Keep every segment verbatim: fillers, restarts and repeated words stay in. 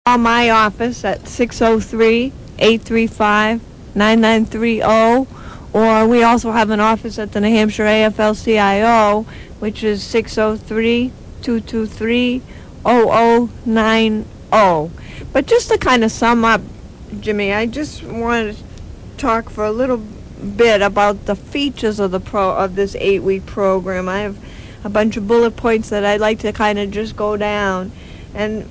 Call my office at six oh three, eight three five, nine nine three oh, or we also have an office at the New Hampshire A F L C I O, which is six oh three, two two three, oh oh nine oh. But just to kind of sum up, Jimmy, I just want to talk for a little bit about the features of the pro of this eight-week program. I have a bunch of bullet points that I'd like to kind of just go down. And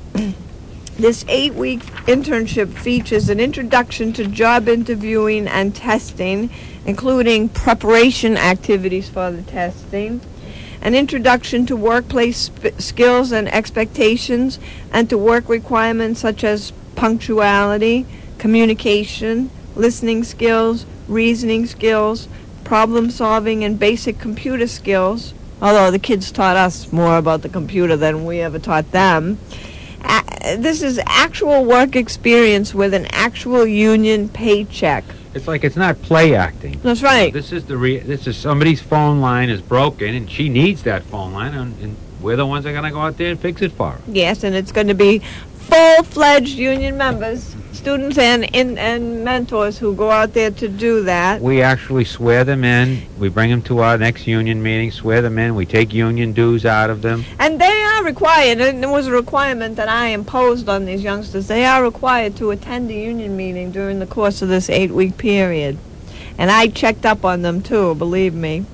this eight-week internship features an introduction to job interviewing and testing, including preparation activities for the testing, an introduction to workplace sp- skills and expectations, and to work requirements such as punctuality, communication, listening skills, reasoning skills, problem solving, and basic computer skills, although the kids taught us more about the computer than we ever taught them. Uh, this is actual work experience with an actual union paycheck. It's like it's not play acting. That's right. This is the re- this is somebody's phone line is broken, and she needs that phone line, and, and we're the ones that are going to go out there and fix it for her. Yes, and it's going to be full-fledged union members, students and in, and mentors who go out there to do that. We actually swear them in. We bring them to our next union meeting, swear them in. We take union dues out of them. And they are required, and it was a requirement that I imposed on these youngsters, they are required to attend a union meeting during the course of this eight-week period. And I checked up on them, too, believe me.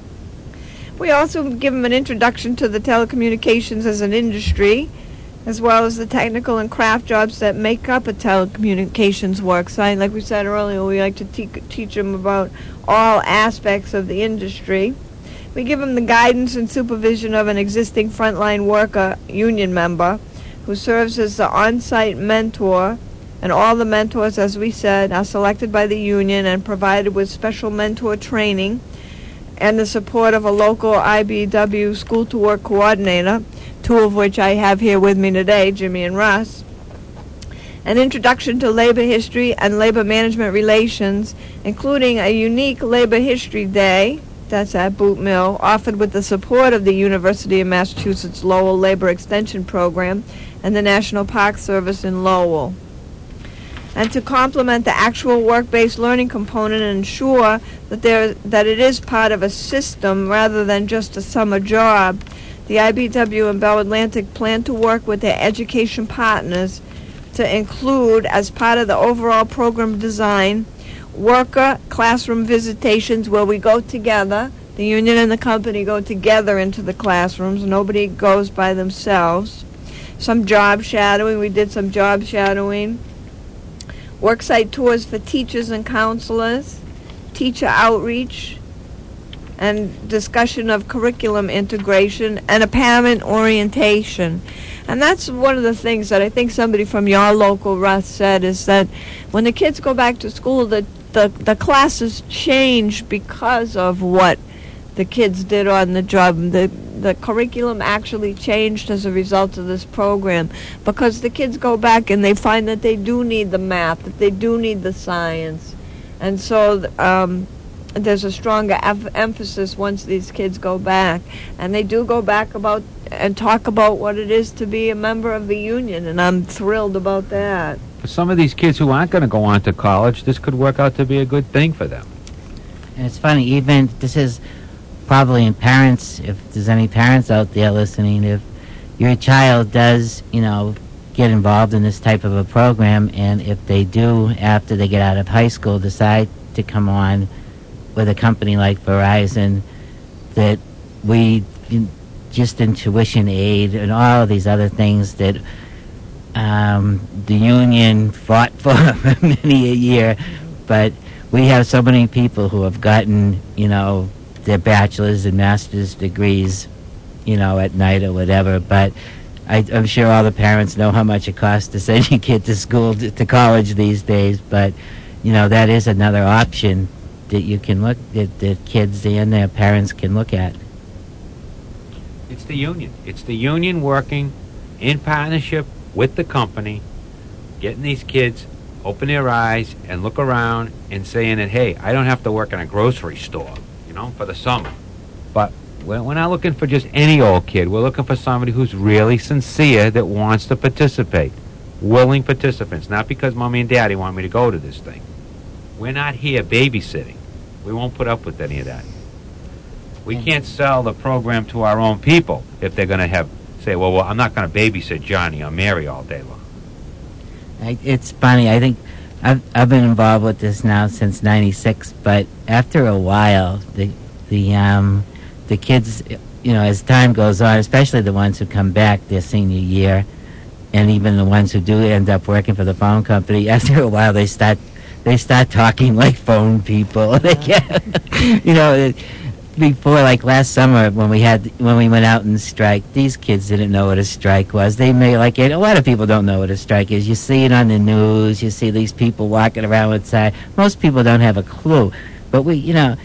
We also give them an introduction to the telecommunications as an industry, as well as the technical and craft jobs that make up a telecommunications work site. Like we said earlier, we like to te- teach them about all aspects of the industry. We give them the guidance and supervision of an existing frontline worker union member who serves as the on-site mentor, and all the mentors, as we said, are selected by the union and provided with special mentor training and the support of a local I B W school-to-work coordinator, two of which I have here with me today, Jimmy and Russ. An introduction to labor history and labor management relations, including a unique labor history day, that's at Boot Mill, offered with the support of the University of Massachusetts Lowell Labor Extension Program and the National Park Service in Lowell. And to complement the actual work-based learning component and ensure that there that it is part of a system rather than just a summer job, the I B W and Bell Atlantic plan to work with their education partners to include, as part of the overall program design, worker classroom visitations where we go together. The union and the company go together into the classrooms. Nobody goes by themselves. Some job shadowing. We did some job shadowing. Worksite tours for teachers and counselors. Teacher outreach. And discussion of curriculum integration and a parent orientation. And that's one of the things that I think somebody from your local, Russ, said, is that when the kids go back to school, the, the, the classes change because of what the kids did on the job. The, the curriculum actually changed as a result of this program because the kids go back and they find that they do need the math, that they do need the science. And so um, there's a stronger em- emphasis once these kids go back. And they do go back about and talk about what it is to be a member of the union, and I'm thrilled about that. For some of these kids who aren't going to go on to college, this could work out to be a good thing for them. And it's funny, even this is probably in parents, if there's any parents out there listening, if your child does, you know, get involved in this type of a program, and if they do, after they get out of high school, decide to come on with a company like Verizon, that we, just in tuition aid and all of these other things that um, the union fought for for many a year, but we have so many people who have gotten, you know, their bachelor's and master's degrees, you know, at night or whatever, but I, I'm sure all the parents know how much it costs to send your kid to school, to, to college these days, but, you know, that is another option that you can look, that, that kids and their parents can look at. It's the union. It's the union working in partnership with the company, getting these kids open their eyes and look around and saying that, hey, I don't have to work in a grocery store, you know, for the summer. But we're, we're not looking for just any old kid. We're looking for somebody who's really sincere that wants to participate. willing participants, not because mommy and daddy want me to go to this thing. We're not here babysitting. We won't put up with any of that. We can't sell the program to our own people if they're going to have say, well, well, I'm not going to babysit Johnny or Mary all day long. I, it's funny. I think I've I've been involved with this now since ninety-six, but after a while, the the um the kids, you know, as time goes on, especially the ones who come back their senior year, and even the ones who do end up working for the phone company, after a while they start they start talking like phone people. They get, you know. It, Before, like last summer, when we had when we went out and strike, these kids didn't know what a strike was. They may like it. A lot of people don't know what a strike is. You see it on the news. You see these people walking around outside. Most people don't have a clue. But we, you know,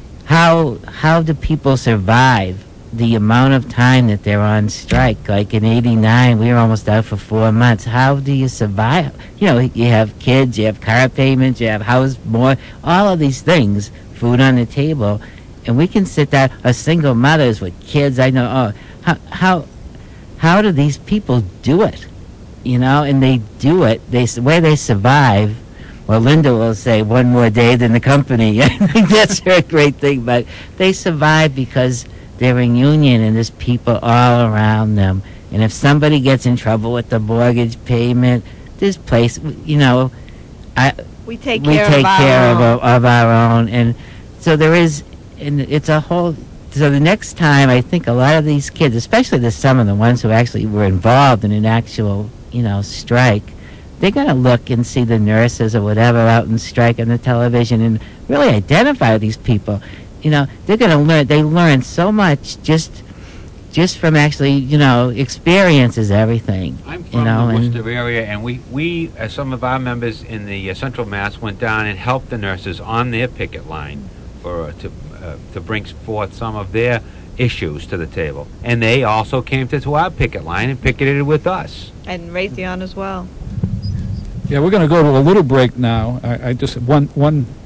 how how do people survive the amount of time that they're on strike? Like in eighty-nine, we were almost out for four months. How do you survive? You know, you have kids, you have car payments, you have house more, all of these things, food on the table. And we can sit down, as single mothers with kids, I know, oh, how, how, how do these people do it? You know, and they do it, they, where they survive, well, Linda will say one more day than the company. I think that's her great thing, but they survive because they're in union and there's people all around them. And if somebody gets in trouble with the mortgage payment, this place, you know, I, we take we care, take of, our care own. of, of our own. And so there is... And it's a whole. So the next time, I think a lot of these kids, especially the some of the ones who actually were involved in an actual, you know, strike, they're going to look and see the nurses or whatever out in strike on the television and really identify these people. You know, they're going to learn. They learn so much just, just from actually, you know, experiences everything. I'm from you know, the and Worcester area, and we, we uh, some of our members in the uh, Central Mass went down and helped the nurses on their picket line for uh, to. Uh, to bring forth some of their issues to the table. And they also came to, to our picket line and picketed with us. And Raytheon as well. Yeah, we're going to go to a little break now. I, I just one one